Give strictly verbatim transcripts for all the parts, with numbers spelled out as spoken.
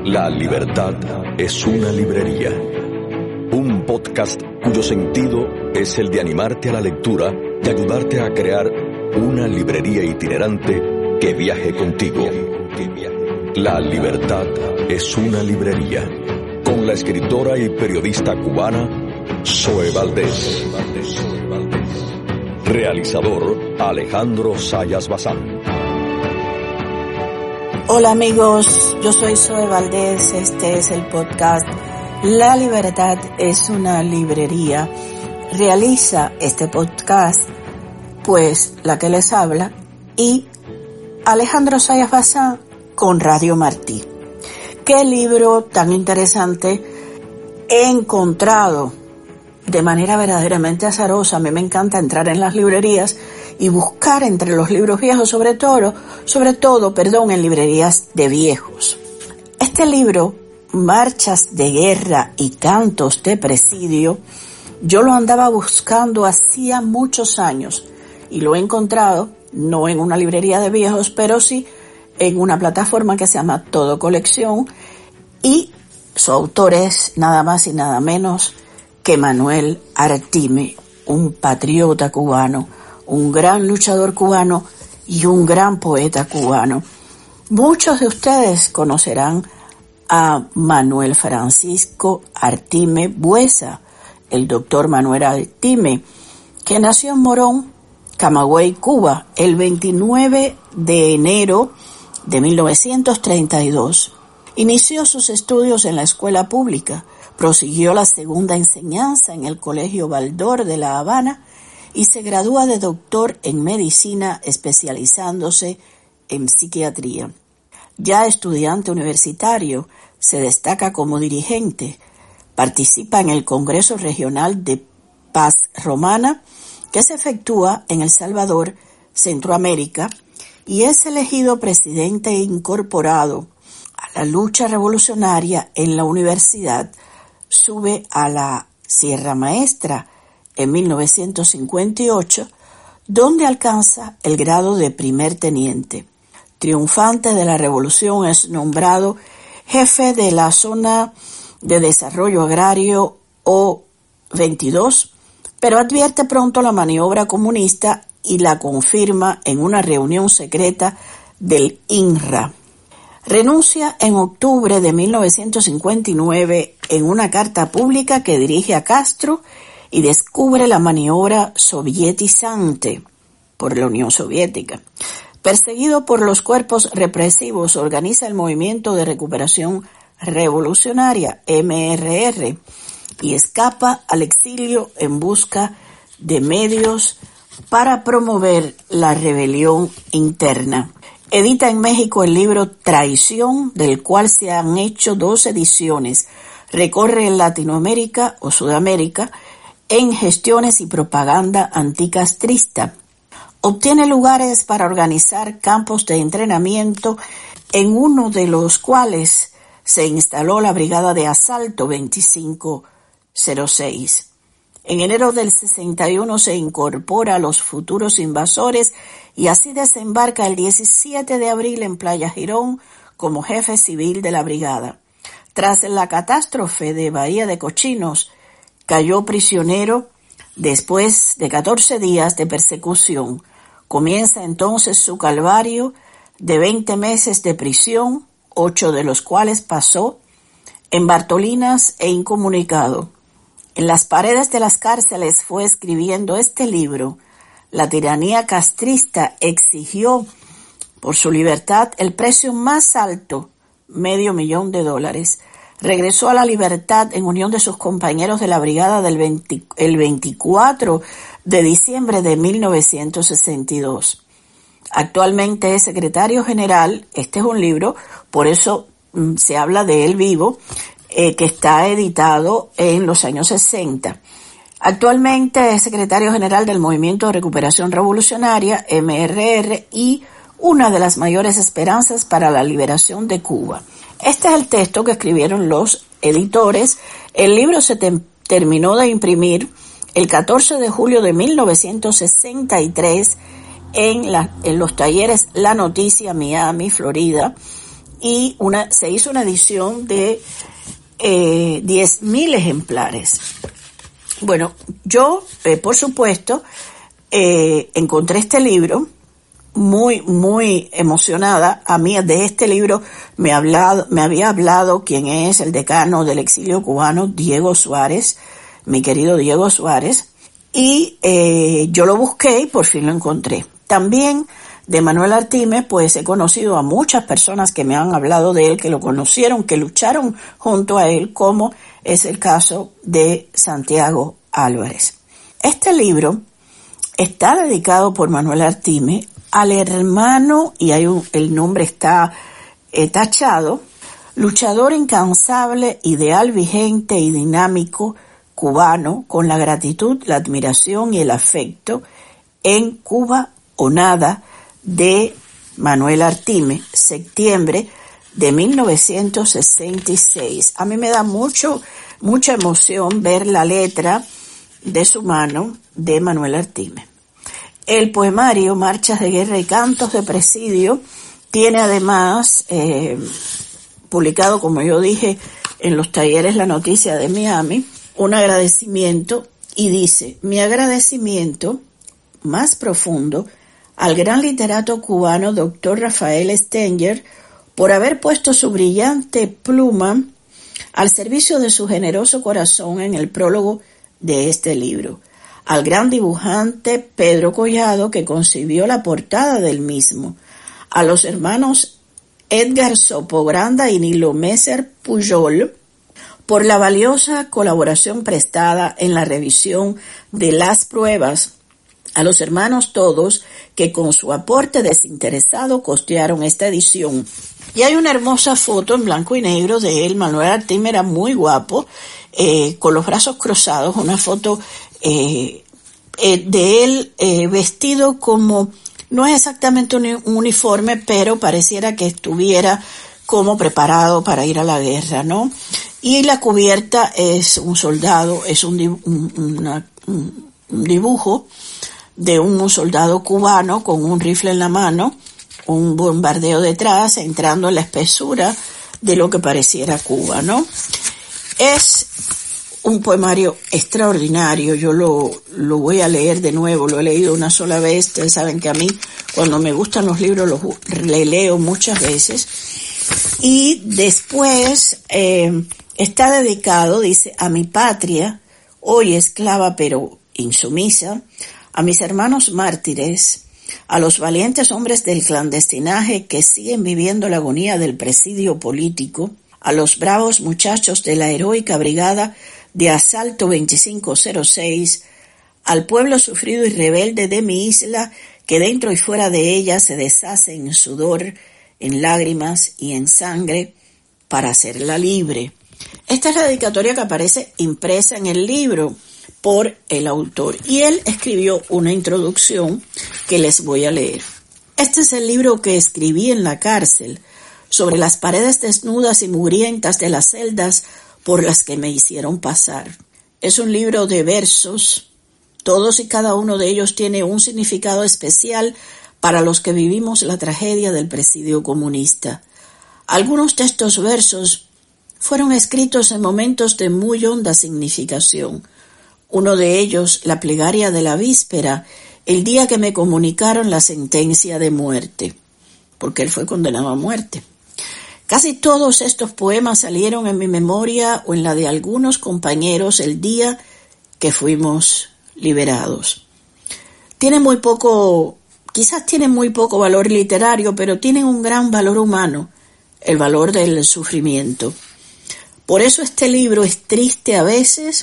La libertad es una librería. Un podcast cuyo sentido es el de animarte a la lectura y ayudarte a crear una librería itinerante que viaje contigo. La libertad es una librería. Con la escritora y periodista cubana Zoe Valdés. Realizador Alejandro Sayas Bazán. Hola amigos, yo soy Zoe Valdés, este es el podcast La Libertad es una librería. Realiza este podcast, pues, la que les habla, y Alejandro Sayas Bazán con Radio Martí. Qué libro tan interesante he encontrado de manera verdaderamente azarosa. A mí me encanta entrar en las librerías y buscar entre los libros viejos, sobre todo, sobre todo, perdón, en librerías de viejos. Este libro, Marchas de Guerra y Cantos de Presidio, yo lo andaba buscando hacía muchos años y lo he encontrado, no en una librería de viejos, pero sí en una plataforma que se llama Todo Colección, y su autor es nada más y nada menos que Manuel Artime, un patriota cubano, un gran luchador cubano y un gran poeta cubano. Muchos de ustedes conocerán a Manuel Francisco Artime Buesa, el doctor Manuel Artime, que nació en Morón, Camagüey, Cuba, el veintinueve de enero de mil novecientos treinta y dos. Inició sus estudios en la escuela pública, prosiguió la segunda enseñanza en el Colegio Baldor de La Habana y se gradúa de doctor en medicina, especializándose en psiquiatría. Ya estudiante universitario, se destaca como dirigente, participa en el Congreso Regional de Paz Romana, que se efectúa en El Salvador, Centroamérica, y es elegido presidente incorporado a la lucha revolucionaria en la universidad. Sube a la Sierra Maestra en mil novecientos cincuenta y ocho, donde alcanza el grado de primer teniente. Triunfante de la revolución, es nombrado jefe de la Zona de Desarrollo Agrario O veintidós, pero advierte pronto la maniobra comunista y la confirma en una reunión secreta del I N R A. Renuncia en octubre de mil novecientos cincuenta y nueve en una carta pública que dirige a Castro y descubre la maniobra sovietizante por la Unión Soviética. Perseguido por los cuerpos represivos, organiza el Movimiento de Recuperación Revolucionaria, M R R, y escapa al exilio en busca de medios para promover la rebelión interna. Edita en México el libro Traición, del cual se han hecho dos ediciones. Recorre en Latinoamérica o Sudamérica en gestiones y propaganda anticastrista. Obtiene lugares para organizar campos de entrenamiento, en uno de los cuales se instaló la Brigada de Asalto veinticinco cero seis. En enero del sesenta y uno se incorpora a los futuros invasores y así desembarca el diecisiete de abril en Playa Girón como jefe civil de la brigada. Tras la catástrofe de Bahía de Cochinos, cayó prisionero después de catorce días de persecución. Comienza entonces su calvario de veinte meses de prisión, ocho de los cuales pasó en Bartolinas e incomunicado. En las paredes de las cárceles fue escribiendo este libro. La tiranía castrista exigió por su libertad el precio más alto, medio millón de dólares. Regresó a la libertad en unión de sus compañeros de la brigada del veinte, el veinticuatro de diciembre de mil novecientos sesenta y dos. Actualmente es secretario general. Este es un libro, por eso mm, se habla de él vivo, eh, que está editado en los años sesenta. Actualmente es secretario general del Movimiento de Recuperación Revolucionaria, M R R, y una de las mayores esperanzas para la liberación de Cuba. Este es el texto que escribieron los editores. El libro se te- terminó de imprimir el catorce de julio de mil novecientos sesenta y tres en, la, en los talleres La Noticia, Miami, Florida, y una, se hizo una edición de eh, diez mil ejemplares. Bueno, yo, eh, por supuesto, eh, encontré este libro muy, muy emocionada. A mí de este libro me, hablado, me había hablado quien es el decano del exilio cubano, Diego Suárez, mi querido Diego Suárez, y eh, yo lo busqué y por fin lo encontré. También de Manuel Artime, pues he conocido a muchas personas que me han hablado de él, que lo conocieron, que lucharon junto a él, como es el caso de Santiago Álvarez. Este libro está dedicado por Manuel Artime al hermano, y hay un, el nombre está eh, tachado, luchador incansable, ideal vigente y dinámico cubano, con la gratitud, la admiración y el afecto en Cuba o nada, de Manuel Artime, septiembre de mil novecientos sesenta y seis. A mí me da mucho, mucha emoción ver la letra de su mano de Manuel Artime. El poemario Marchas de Guerra y Cantos de Presidio tiene además eh, publicado, como yo dije, en los talleres La Noticia de Miami, un agradecimiento, y dice: mi agradecimiento más profundo al gran literato cubano doctor Rafael Stenger por haber puesto su brillante pluma al servicio de su generoso corazón en el prólogo de este libro, al gran dibujante Pedro Collado, que concibió la portada del mismo, a los hermanos Edgar Sopogranda y Nilo Messer Pujol por la valiosa colaboración prestada en la revisión de las pruebas, a los hermanos todos que con su aporte desinteresado costearon esta edición. Y hay una hermosa foto en blanco y negro de él. Manuel Artime era muy guapo, eh, con los brazos cruzados, una foto eh, eh, de él eh, vestido como, no es exactamente un uniforme, pero pareciera que estuviera como preparado para ir a la guerra, ¿no? Y la cubierta es un soldado, es un, un, una, un dibujo de un soldado cubano con un rifle en la mano, un bombardeo detrás, entrando en la espesura de lo que pareciera Cuba, ¿no? Es un poemario extraordinario. Yo lo, lo voy a leer de nuevo, lo he leído una sola vez. Ustedes saben que a mí, cuando me gustan los libros, los leo muchas veces. Y después eh, está dedicado, dice, a mi patria, hoy esclava pero insumisa, a mis hermanos mártires, a los valientes hombres del clandestinaje que siguen viviendo la agonía del presidio político, a los bravos muchachos de la heroica brigada de asalto veinticinco cero seis, al pueblo sufrido y rebelde de mi isla que dentro y fuera de ella se deshace en sudor, en lágrimas y en sangre para hacerla libre. Esta es la dedicatoria que aparece impresa en el libro por el autor, y él escribió una introducción que les voy a leer. Este es el libro que escribí en la cárcel, sobre las paredes desnudas y mugrientas de las celdas por las que me hicieron pasar. Es un libro de versos, todos y cada uno de ellos tiene un significado especial para los que vivimos la tragedia del presidio comunista. Algunos de estos versos fueron escritos en momentos de muy honda significación. Uno de ellos, la plegaria de la víspera, el día que me comunicaron la sentencia de muerte, porque él fue condenado a muerte. Casi todos estos poemas salieron en mi memoria o en la de algunos compañeros el día que fuimos liberados. Tienen muy poco, quizás tienen muy poco valor literario, pero tienen un gran valor humano, el valor del sufrimiento. Por eso este libro es triste a veces,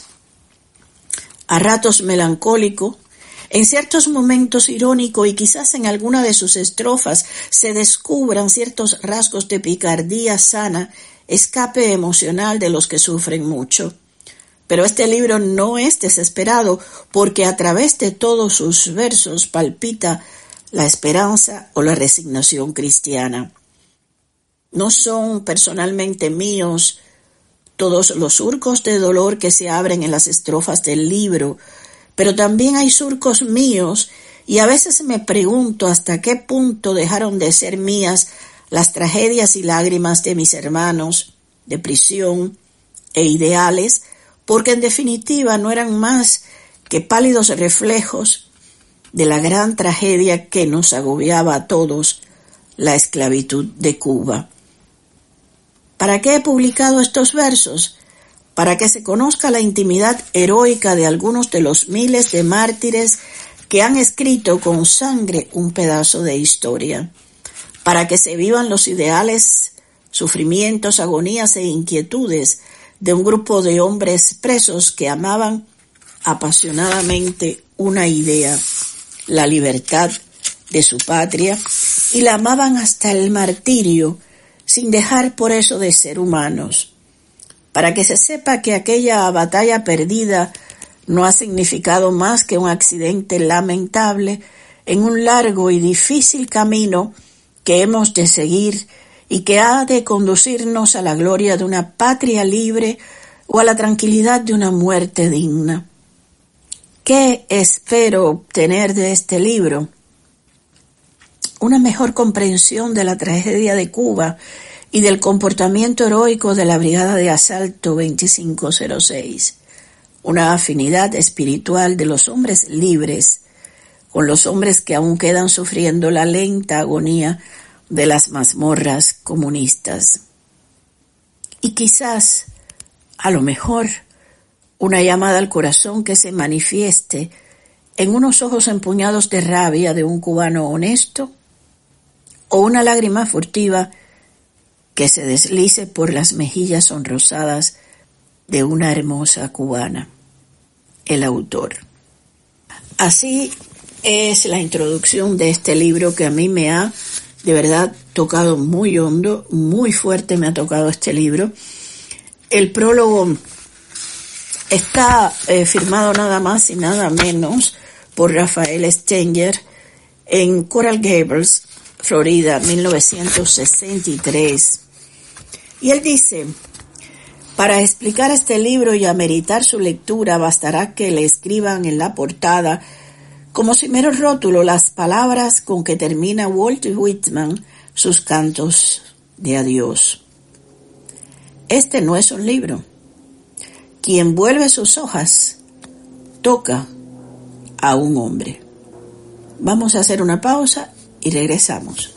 a ratos melancólico, en ciertos momentos irónico, y quizás en alguna de sus estrofas se descubran ciertos rasgos de picardía sana, escape emocional de los que sufren mucho. Pero este libro no es desesperado, porque a través de todos sus versos palpita la esperanza o la resignación cristiana. No son personalmente míos todos los surcos de dolor que se abren en las estrofas del libro, pero también hay surcos míos, y a veces me pregunto hasta qué punto dejaron de ser mías las tragedias y lágrimas de mis hermanos, de prisión e ideales, porque en definitiva no eran más que pálidos reflejos de la gran tragedia que nos agobiaba a todos, la esclavitud de Cuba. ¿Para qué he publicado estos versos? Para que se conozca la intimidad heroica de algunos de los miles de mártires que han escrito con sangre un pedazo de historia, para que se vivan los ideales, sufrimientos, agonías e inquietudes de un grupo de hombres presos que amaban apasionadamente una idea, la libertad de su patria, y la amaban hasta el martirio, sin dejar por eso de ser humanos, para que se sepa que aquella batalla perdida no ha significado más que un accidente lamentable en un largo y difícil camino que hemos de seguir y que ha de conducirnos a la gloria de una patria libre o a la tranquilidad de una muerte digna. ¿Qué espero obtener de este libro? Una mejor comprensión de la tragedia de Cuba y del comportamiento heroico de la Brigada de Asalto veinticinco cero seis. Una afinidad espiritual de los hombres libres con los hombres que aún quedan sufriendo la lenta agonía de las mazmorras comunistas. Y quizás, a lo mejor, una llamada al corazón que se manifieste en unos ojos empuñados de rabia de un cubano honesto, o una lágrima furtiva que se deslice por las mejillas sonrosadas de una hermosa cubana. El autor. Así es la introducción de este libro que a mí me ha de verdad tocado muy hondo, muy fuerte me ha tocado este libro. El prólogo está eh, firmado nada más y nada menos por Rafael Stenger en Coral Gables, Florida, mil novecientos sesenta y tres. Y él dice: para explicar este libro y ameritar su lectura, bastará que le escriban en la portada, como si mero rótulo, las palabras con que termina Walt Whitman sus cantos de adiós. Este no es un libro. Quien vuelve sus hojas toca a un hombre. Vamos a hacer una pausa y regresamos.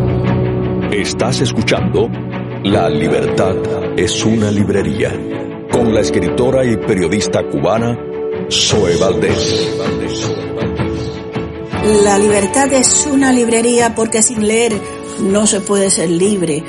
Estás escuchando La Libertad es una librería, con la escritora y periodista cubana Zoe Valdés. La libertad es una librería porque sin leer no se puede ser libre.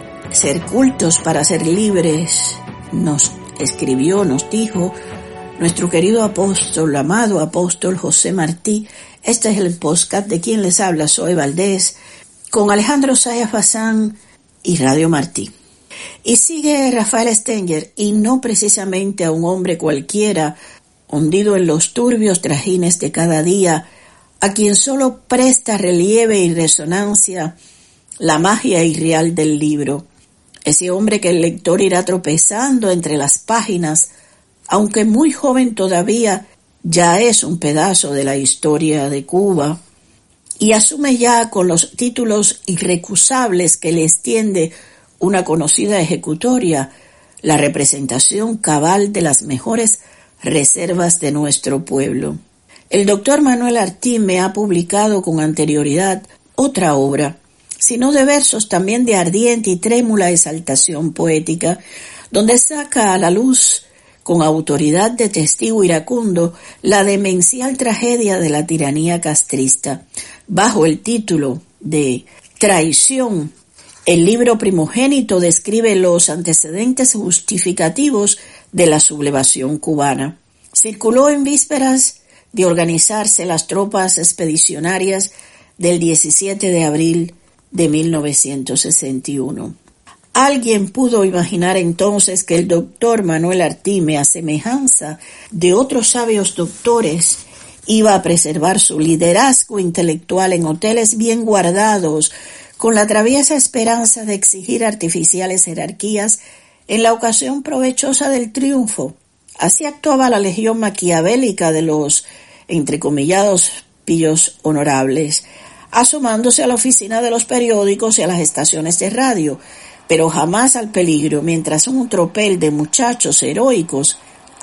Ser cultos para ser libres, nos escribió, nos dijo nuestro querido apóstol, amado apóstol José Martí. Este es el podcast de quien les habla, Zoe Valdés, con Alejandro Sayas Bazán y Radio Martí. Y sigue Rafael Stenger, y no precisamente a un hombre cualquiera, hundido en los turbios trajines de cada día, a quien solo presta relieve y resonancia la magia irreal del libro. Ese hombre que el lector irá tropezando entre las páginas, aunque muy joven todavía, ya es un pedazo de la historia de Cuba, y asume ya con los títulos irrecusables que le extiende una conocida ejecutoria la representación cabal de las mejores reservas de nuestro pueblo. El doctor Manuel Artime ha publicado con anterioridad otra obra, sino de versos también de ardiente y trémula exaltación poética, donde saca a la luz con autoridad de testigo iracundo la demencial tragedia de la tiranía castrista, bajo el título de Traición. El libro primogénito describe los antecedentes justificativos de la sublevación cubana. Circuló en vísperas de organizarse las tropas expedicionarias del diecisiete de abril de mil novecientos sesenta y uno. Alguien pudo imaginar entonces que el doctor Manuel Artime, a semejanza de otros sabios doctores, iba a preservar su liderazgo intelectual en hoteles bien guardados, con la traviesa esperanza de exigir artificiales jerarquías en la ocasión provechosa del triunfo. Así actuaba la legión maquiavélica de los, entrecomillados, pillos honorables. asomándose a la oficina de los periódicos y a las estaciones de radio, pero jamás al peligro, mientras un tropel de muchachos heroicos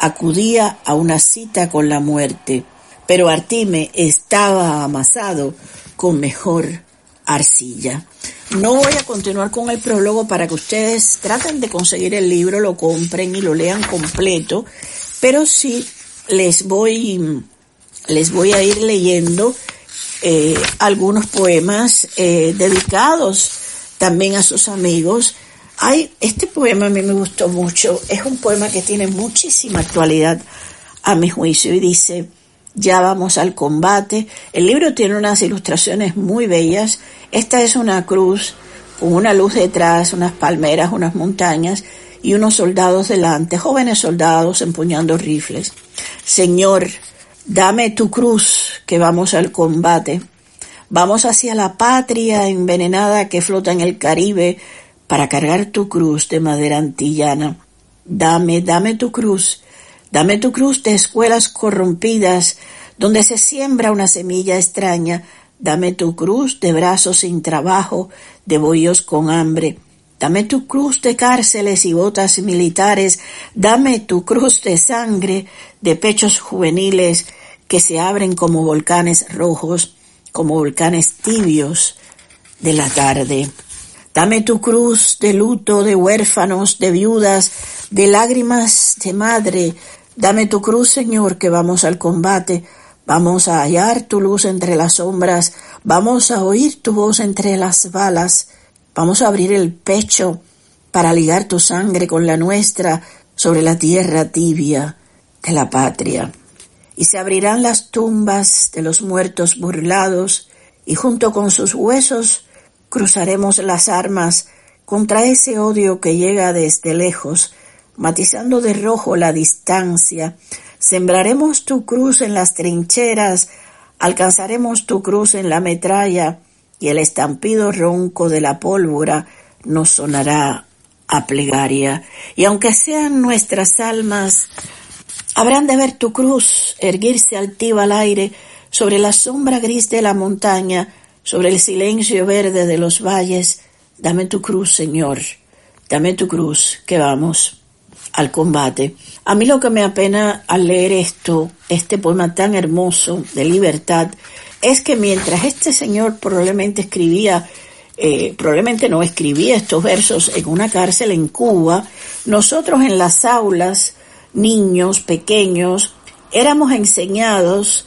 acudía a una cita con la muerte. Pero Artime estaba amasado con mejor arcilla. No voy a continuar con el prólogo para que ustedes traten de conseguir el libro, lo compren y lo lean completo, pero sí les voy, les voy a ir leyendo eh, algunos poemas eh, dedicados también a sus amigos. Hay, este poema a mí me gustó mucho, es un poema que tiene muchísima actualidad a mi juicio y dice: ya vamos al combate. El libro tiene unas ilustraciones muy bellas. Esta es una cruz con una luz detrás, unas palmeras, unas montañas y unos soldados delante, jóvenes soldados empuñando rifles. Señor, dame tu cruz, que vamos al combate. Vamos hacia la patria envenenada que flota en el Caribe para cargar tu cruz de madera antillana. Dame, dame tu cruz. Dame tu cruz de escuelas corrompidas, donde se siembra una semilla extraña. Dame tu cruz de brazos sin trabajo, de bohíos con hambre. Dame tu cruz de cárceles y botas militares. Dame tu cruz de sangre, de pechos juveniles que se abren como volcanes rojos, como volcanes tibios de la tarde. Dame tu cruz de luto, de huérfanos, de viudas, de lágrimas de madre. Dame tu cruz, Señor, que vamos al combate. Vamos a hallar tu luz entre las sombras. Vamos a oír tu voz entre las balas. Vamos a abrir el pecho para ligar tu sangre con la nuestra sobre la tierra tibia de la patria. Y se abrirán las tumbas de los muertos burlados, y junto con sus huesos cruzaremos las armas contra ese odio que llega desde lejos, matizando de rojo la distancia. Sembraremos tu cruz en las trincheras, alcanzaremos tu cruz en la metralla, y el estampido ronco de la pólvora nos sonará a plegaria. Y aunque sean nuestras almas, habrán de ver tu cruz erguirse altiva al aire sobre la sombra gris de la montaña, sobre el silencio verde de los valles. Dame tu cruz, Señor, dame tu cruz, que vamos al combate. A mí lo que me apena al leer esto, este poema tan hermoso de libertad, es que mientras este señor probablemente escribía, eh, probablemente no escribía estos versos en una cárcel en Cuba, nosotros en las aulas, niños pequeños, éramos enseñados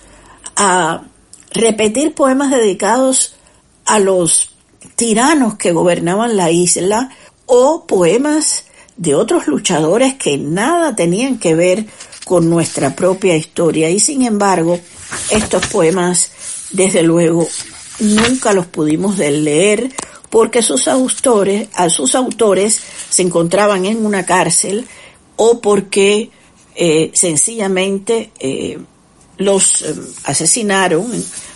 a repetir poemas dedicados a los tiranos que gobernaban la isla o poemas de otros luchadores que nada tenían que ver con nuestra propia historia. Y sin embargo, estos poemas, desde luego, nunca los pudimos leer porque sus autores, a sus autores se encontraban en una cárcel o porque eh, sencillamente eh, los eh, asesinaron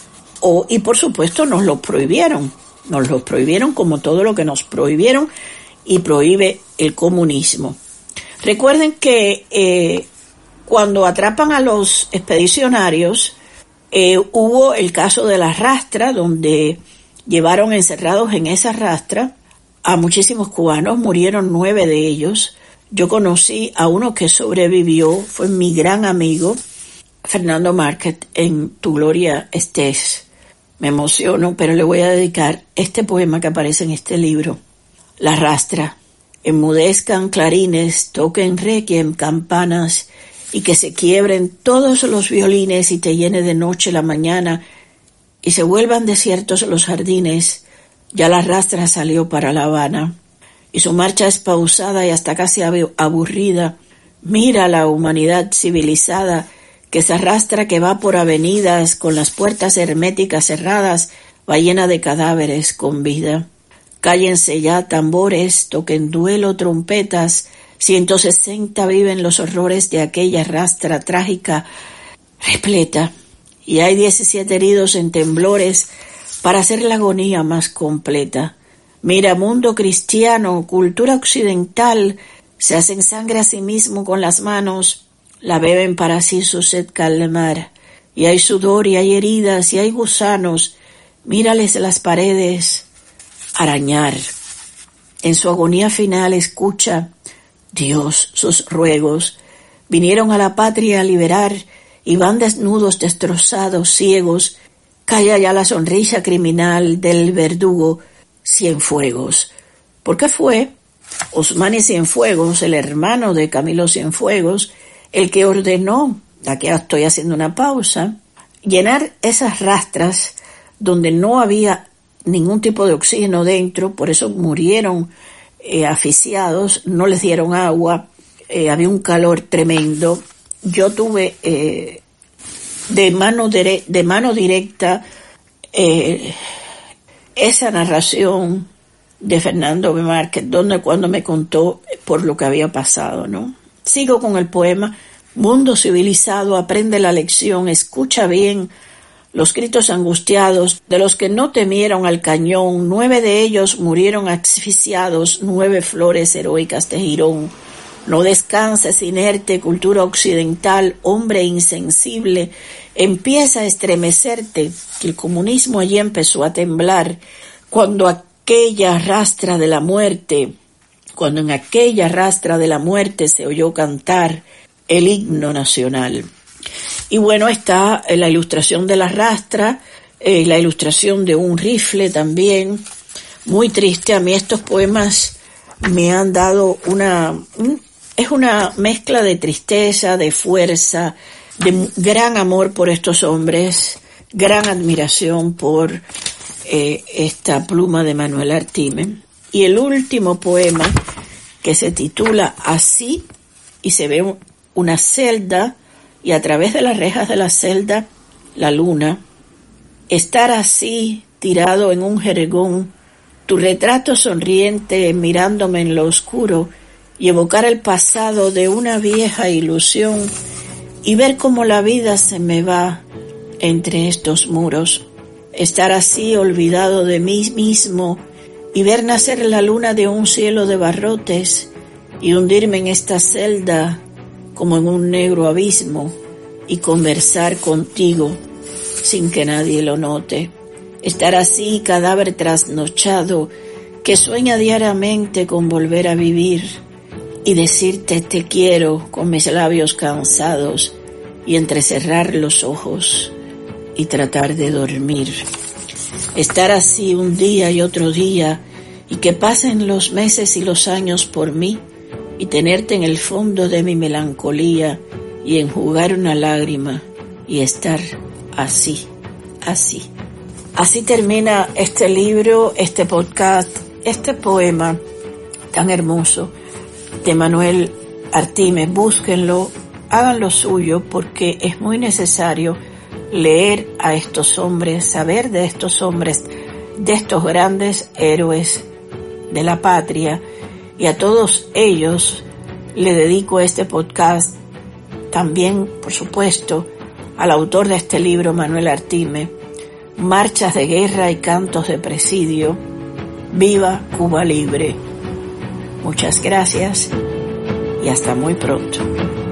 o, y por supuesto nos lo prohibieron. Nos lo prohibieron como todo lo que nos prohibieron y prohíbe el comunismo. Recuerden que eh, cuando atrapan a los expedicionarios, eh, hubo el caso de la rastra, donde llevaron encerrados en esa rastra a muchísimos cubanos, murieron nueve de ellos. Yo conocí a uno que sobrevivió, fue mi gran amigo, Fernando Márquez, en Tu Gloria Estés. Me emociono, pero le voy a dedicar este poema que aparece en este libro. La rastra. Enmudezcan clarines, toquen requiem campanas, y que se quiebren todos los violines y te llene de noche la mañana, y se vuelvan desiertos los jardines. Ya la rastra salió para La Habana, y su marcha es pausada y hasta casi aburrida. Mira la humanidad civilizada que se arrastra, que va por avenidas con las puertas herméticas cerradas, va llena de cadáveres con vida. Cállense ya tambores, toquen duelo trompetas, ciento sesenta viven los horrores de aquella rastra trágica repleta, y hay diecisiete heridos en temblores para hacer la agonía más completa. Mira, mundo cristiano, cultura occidental, se hacen sangre a sí mismo con las manos, la beben para así su sed calmar, y hay sudor y hay heridas y hay gusanos, Mírales las paredes arañar. En su agonía final escucha, Dios, sus ruegos. Vinieron a la patria a liberar y van desnudos, destrozados, ciegos. Calla ya la sonrisa criminal del verdugo Cienfuegos. Porque fue Osmani Cienfuegos, el hermano de Camilo Cienfuegos, el que ordenó, aquí estoy haciendo una pausa, llenar esas rastras donde no había ningún tipo de oxígeno dentro, por eso murieron eh, asfixiados, no les dieron agua, eh, había un calor tremendo. Yo tuve eh, de mano dire- de mano directa eh, esa narración de Fernando B. Márquez, donde cuando me contó por lo que había pasado, ¿no? Sigo con el poema. Mundo civilizado, aprende la lección, escucha bien los gritos angustiados de los que no temieron al cañón. Nueve de ellos murieron asfixiados, nueve flores heroicas de Girón. No descanses, inerte, cultura occidental, hombre insensible, empieza a estremecerte, que el comunismo allí empezó a temblar, cuando aquella rastra de la muerte, cuando en aquella rastra de la muerte se oyó cantar el himno nacional. Y bueno, está la ilustración de la rastra, eh, la ilustración de un rifle también, muy triste. A mí estos poemas me han dado una, es una mezcla de tristeza, de fuerza, de gran amor por estos hombres, gran admiración por eh, esta pluma de Manuel Artime. Y el último poema, que se titula Así, y se ve una celda, y a través de las rejas de la celda, la luna. Estar así, tirado en un jergón, tu retrato sonriente mirándome en lo oscuro, y evocar el pasado de una vieja ilusión, y ver cómo la vida se me va entre estos muros. Estar así, olvidado de mí mismo, y ver nacer la luna de un cielo de barrotes, y hundirme en esta celda como en un negro abismo, y conversar contigo sin que nadie lo note. Estar así, cadáver trasnochado, que sueña diariamente con volver a vivir, y decirte te quiero con mis labios cansados, y entrecerrar los ojos y tratar de dormir. Estar así un día y otro día, y que pasen los meses y los años por mí, y tenerte en el fondo de mi melancolía, y enjugar una lágrima, y estar así, así. Así termina este libro, este podcast, este poema tan hermoso de Manuel Artime. Búsquenlo, hagan lo suyo, porque es muy necesario leer a estos hombres, saber de estos hombres, de estos grandes héroes de la patria, y a todos ellos le dedico este podcast. También, por supuesto, al autor de este libro, Manuel Artime, Marchas de guerra y cantos de presidio. Viva Cuba libre. Muchas gracias y hasta muy pronto.